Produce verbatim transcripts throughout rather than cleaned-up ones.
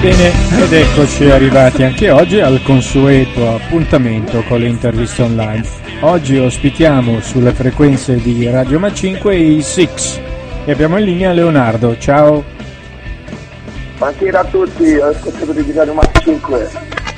Bene, ed eccoci arrivati anche oggi al consueto appuntamento con le interviste online. Oggi ospitiamo sulle frequenze di Radio Ma cinque i Six e abbiamo in linea Leonardo. Ciao. Buonasera a tutti, ascoltatori di Radio Ma cinque.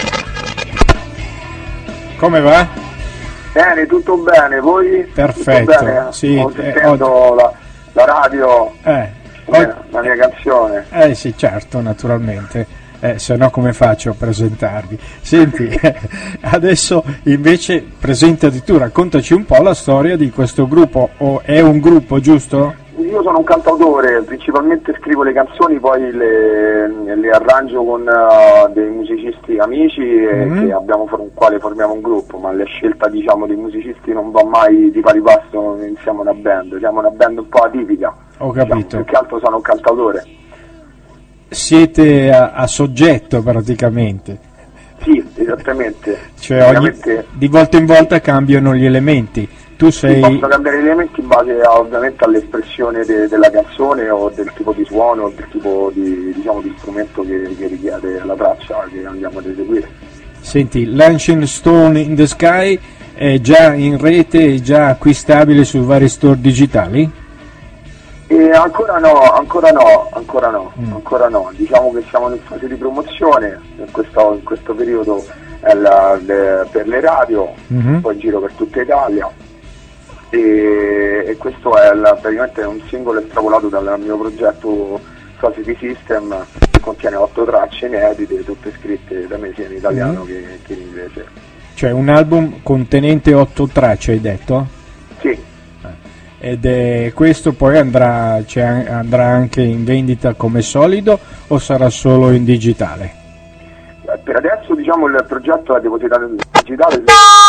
Come va? Bene, tutto bene, voi? Perfetto, tutto bene? sì. Ho eh, sentendo oggi... la, la radio, eh, eh, oggi... la mia canzone. Eh sì, certo, naturalmente. Eh, se no come faccio a presentarvi? Senti, adesso invece presentati tu, raccontaci un po' la storia di questo gruppo, o è un gruppo, giusto? Io sono un cantautore, principalmente scrivo le canzoni, poi le, le arrangio con uh, dei musicisti amici e mm-hmm. che abbiamo, con il quale formiamo un gruppo, ma la scelta diciamo dei musicisti non va mai di pari passo insieme a una band, siamo una band un po' atipica. Ho capito. Diciamo, più che altro sono un cantautore. Siete a, a soggetto praticamente. Sì, esattamente. Cioè ogni, di volta in volta cambiano gli elementi. Tu sei... Posso cambiare gli elementi in base a, ovviamente all'espressione de, della canzone o del tipo di suono o del tipo di, diciamo, di strumento che, che richiede la traccia che andiamo ad eseguire. Senti, l'Ancient Stone in the Sky è già in rete, è già acquistabile su vari store digitali? E ancora no, ancora no, ancora no, mm. ancora no. Diciamo che siamo in fase di promozione, in questo, in questo periodo è la, le, per le radio, mm-hmm. poi in giro per tutta Italia. E, e questo è la, praticamente un singolo estrapolato dal mio progetto Society System, che contiene otto tracce inedite, tutte scritte da me sia in italiano mm. che, che in inglese. Cioè un album contenente otto tracce, hai detto? Sì. Ed è questo poi andrà, cioè, andrà anche in vendita come solido o sarà solo in digitale? Per adesso diciamo il progetto è depositato in digitale.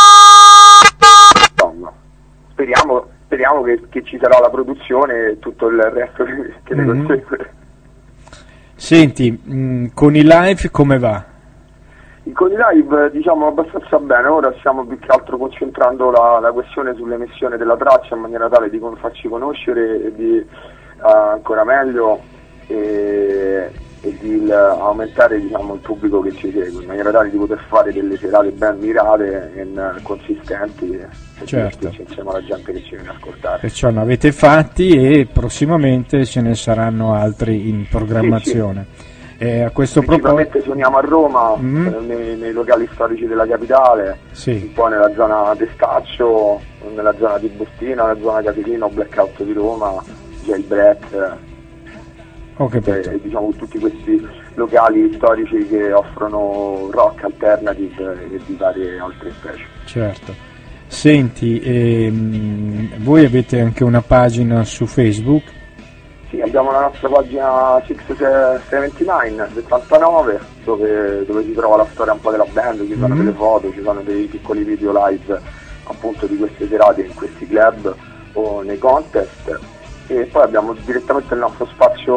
Speriamo, speriamo che, che ci sarà la produzione e tutto il resto che, che ne mm-hmm. consegue. Senti, mh, con i live come va? Con i live diciamo abbastanza bene, ora stiamo più che altro concentrando la, la questione sull'emissione della traccia in maniera tale di farci conoscere e di uh, ancora meglio e, e di il, aumentare diciamo, il pubblico che ci segue, in maniera tale di poter fare delle serate ben mirate e uh, consistenti e certo. insieme alla gente che ci viene a ascoltare. Perciò ne avete fatti e prossimamente ce ne saranno altri in programmazione. Sì, sì. Eh, a questo Principalmente proposito suoniamo a Roma, mm. eh, nei, nei locali storici della capitale, sì. un po' nella zona Testaccio, nella zona di Bustina, nella zona Capitino, Blackout di Roma, Jailbreak, ho capito. Eh, diciamo tutti questi locali storici che offrono rock alternative e di varie altre specie. Certo. Senti, ehm, voi avete anche una pagina su Facebook? Sì, abbiamo la nostra pagina Six settantanove, settantanove dove, dove si trova la storia un po' della band, ci sono mm-hmm. delle foto, ci sono dei piccoli video live appunto di queste serate in questi club o nei contest, e poi abbiamo direttamente il nostro spazio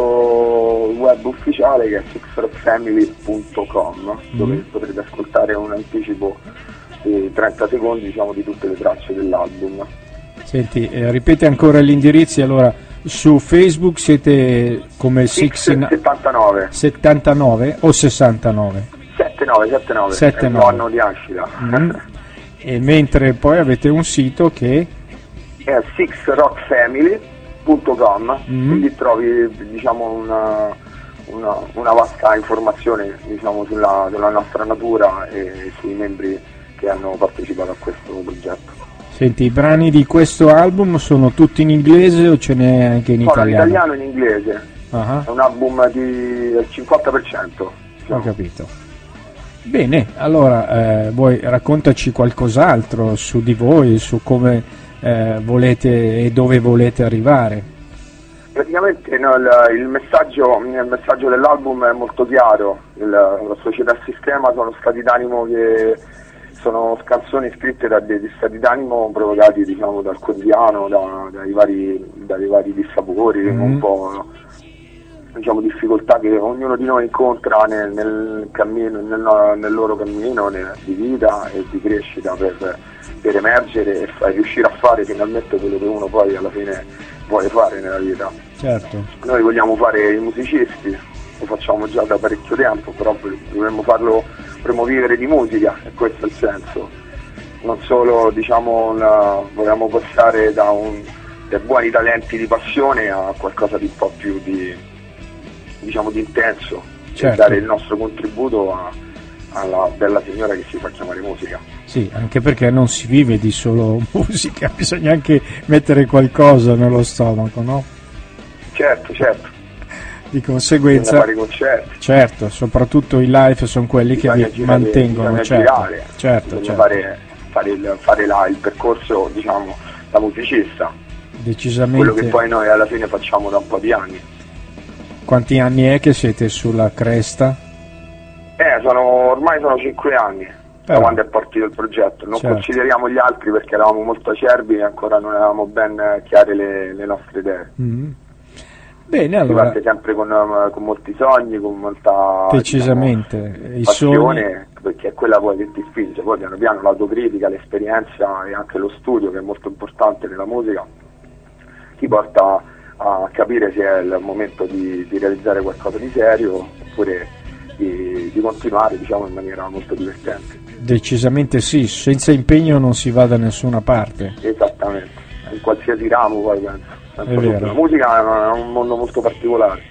web ufficiale che è six rock family punto com mm-hmm. dove potrete ascoltare un anticipo di trenta secondi diciamo di tutte le tracce dell'album. Senti, eh, ripete ancora gli indirizzi. Allora, su Facebook siete come Six settantanove settantanove o sessantanove? settantanove, settantanove, settantanove. È il mio anno di nascita. Mm. E mentre poi avete un sito che è six rock family punto com, mm. quindi trovi diciamo una, una, una vasta informazione diciamo sulla, sulla nostra natura e sui membri che hanno partecipato a questo progetto. Senti, i brani di questo album sono tutti in inglese o ce n'è anche in no, italiano? In italiano e in inglese. Uh-huh. È un album di del cinquanta per cento. Diciamo. Ho capito. Bene, allora eh, vuoi raccontaci qualcos'altro su di voi, su come eh, volete e dove volete arrivare? Praticamente no, il, il, messaggio, il messaggio dell'album è molto chiaro. Il, la società sistema sono stati d'animo che sono canzoni scritte da degli stati d'animo provocati diciamo dal quotidiano, da, dai, vari, dai vari dissapori, mm-hmm. un po' diciamo difficoltà che ognuno di noi incontra nel, nel cammino, nel, nel loro cammino nel, di vita e di crescita per, per emergere e fa, riuscire a fare finalmente quello che uno poi alla fine vuole fare nella vita. Certo. Noi vogliamo fare i musicisti lo facciamo già da parecchio tempo, però dovremmo farlo promuovere di musica, e questo è il senso. Non solo, diciamo, una, vogliamo passare da un, dai buoni talenti di passione a qualcosa di un po' più di, diciamo, di intenso, certo. E dare il nostro contributo a, alla bella signora che si fa chiamare musica. Sì, anche perché non si vive di solo musica, bisogna anche mettere qualcosa nello stomaco, no? Certo, certo. Di conseguenza, fare concerti. Certo, soprattutto i live sono quelli bisogna che vi girare, mantengono, certo, girare, certo, certo. fare, fare, il, fare la, il percorso, diciamo, da musicista. Decisamente. Quello che poi noi alla fine facciamo da un po' di anni. Quanti anni è che siete sulla cresta? Eh, sono, ormai sono cinque anni. Però, da quando è partito il progetto. Non certo. consideriamo gli altri perché eravamo molto acerbi e ancora non avevamo ben chiare le, le nostre idee. Mm-hmm. Bene, allora. Si parte sempre con, con molti sogni, con molta, decisamente, diciamo, i passione, sogni... perché è quella poi che ti spinge. Poi piano piano l'autocritica, l'esperienza e anche lo studio, che è molto importante nella musica, ti porta a capire se è il momento di, di realizzare qualcosa di serio oppure di, di continuare, diciamo, in maniera molto divertente. Decisamente sì, senza impegno non si va da nessuna parte. Esattamente, in qualsiasi ramo poi penso. È vero. La musica è un mondo molto particolare.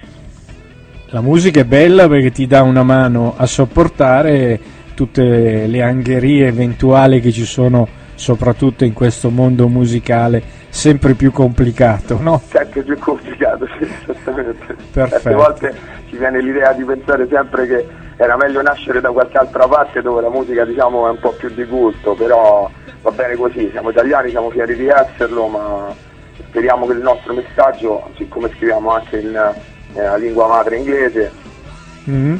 La musica è bella perché ti dà una mano a sopportare tutte le angherie eventuali che ci sono, soprattutto in questo mondo musicale sempre più complicato, no? Sempre più complicato, sì, esattamente. Perfetto. Certe volte ci viene l'idea di pensare sempre che era meglio nascere da qualche altra parte dove la musica, diciamo, è un po' più di culto, però va bene così, siamo italiani, siamo fieri di esserlo, ma speriamo che il nostro messaggio, siccome scriviamo anche in eh, lingua madre inglese, mm-hmm.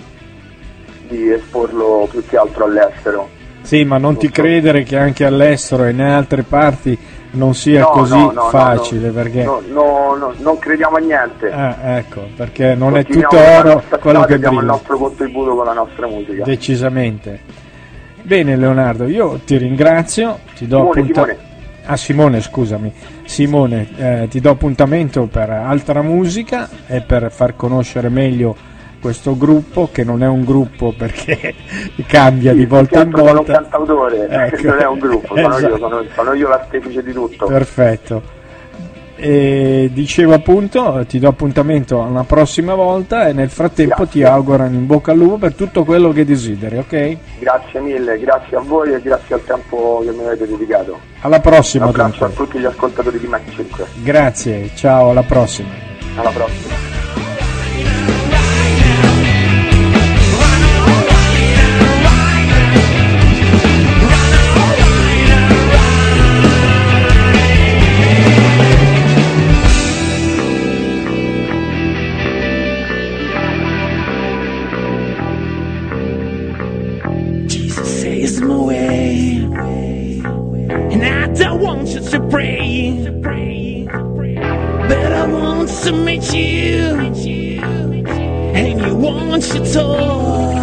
di esporlo più che altro all'estero. Sì, ma non, non ti so. credere che anche all'estero e in altre parti non sia no, così no, no, facile, no, perché no, no, no, non crediamo a niente. Ah, ecco, perché non è tutto oro quello che diamo brilla. Il nostro contributo con la nostra musica. Decisamente. Bene Leonardo, io ti ringrazio, ti do appuntamento. Ah, Simone, scusami. Simone, eh, ti do appuntamento per altra musica e per far conoscere meglio questo gruppo, che non è un gruppo perché cambia sì, di volta in volta. Sono un cantautore, ecco. Non è un gruppo, sono, esatto. io, sono, sono io l'artefice di tutto. Perfetto. E dicevo appunto, ti do appuntamento una prossima volta e nel frattempo grazie. Ti auguro in bocca al lupo per tutto quello che desideri, ok? Grazie mille, grazie a voi e grazie al tempo che mi avete dedicato. Alla prossima. Un abbraccio dunque. a tutti gli ascoltatori di Mac cinque. Grazie, ciao, alla prossima. Alla prossima. To pray, but I want to meet you, and you want to talk.